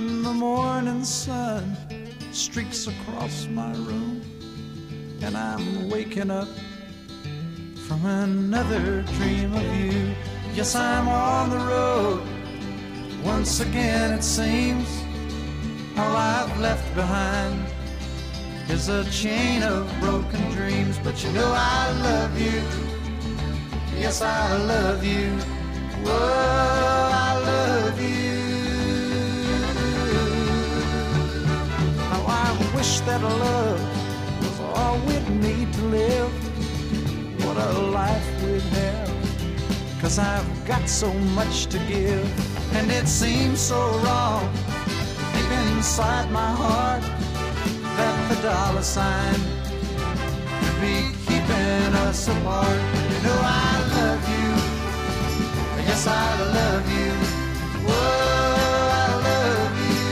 when the morning sun streaks across my room, and I'm waking up from another dream of you. Yes, I'm on the road once again, it seems. All I've left behind is a chain of broken dreams. But you know I love you, yes I love you, whoa, I love you. How I wish that love was all we'd need to live. What a life we'd have, 'cause I've got so much to give. And it seems so wrong deep inside my heart that the dollar sign could be keeping us apart. You know I love you, yes I love you, whoa, I love you.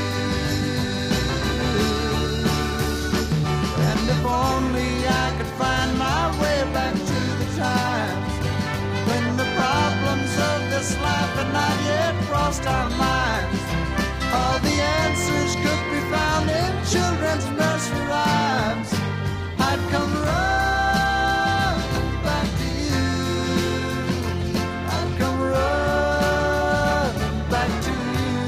And if only I could find my way back to the times when the problems of this life had not yet crossed our minds. All the answers could be found in children's nursery rhymes. I'd come running back to you, I'd come running back to you.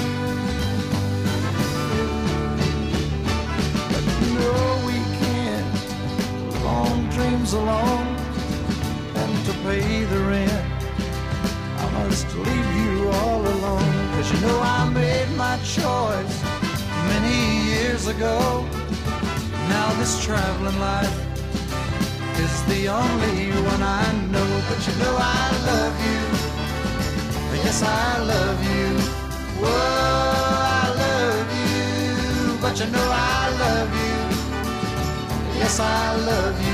But no, we can't, long dreams alone, and to pay the rent I must leave you all alone. 'Cause you know I made my choice many years ago. Now this traveling life is the only one I know. But you know I love you, yes I love you, whoa, I love you. But you know I love you, yes I love you.